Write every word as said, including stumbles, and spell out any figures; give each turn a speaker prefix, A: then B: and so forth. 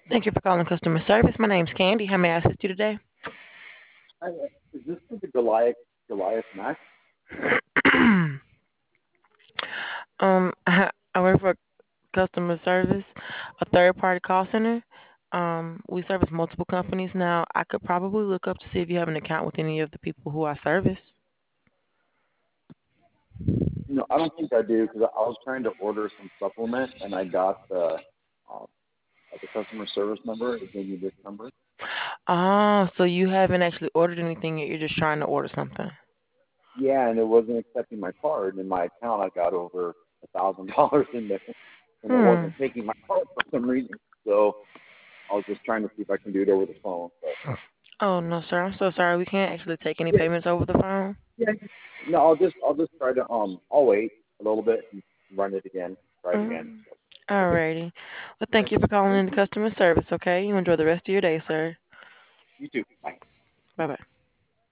A: Thank you for calling customer service. My name's Candy. How may I assist you today?
B: Hi, uh, is this for the Goliath Goliath Mac?
A: um, I I work for customer service, a third-party call center. Um, we service multiple companies now. I could probably look up to see if you have an account with any of the people who I service.
B: No, I don't think I do because I was trying to order some supplement and I got the um, uh, the customer service number. It gave me this number.
A: Ah, so you haven't actually ordered anything yet. You're just trying to order something.
B: Yeah, and it wasn't accepting my card. In my account, I got over a thousand dollars in there, and it
A: Hmm.
B: wasn't taking my card for some reason. So I was just trying to see if I can do it over the phone. But
A: Oh no, sir. I'm so sorry. We can't actually take any
B: yeah,
A: payments over the phone.
B: yeah. No, I'll just I'll just try to um I'll wait a little bit and run it again. Try it again.
A: Mm.
B: Okay.
A: Alrighty. Well, thank you for calling
B: Thank
A: in the
B: you.
A: customer service. Okay. You enjoy the rest of your day, sir.
B: You too. Bye.
A: Bye bye.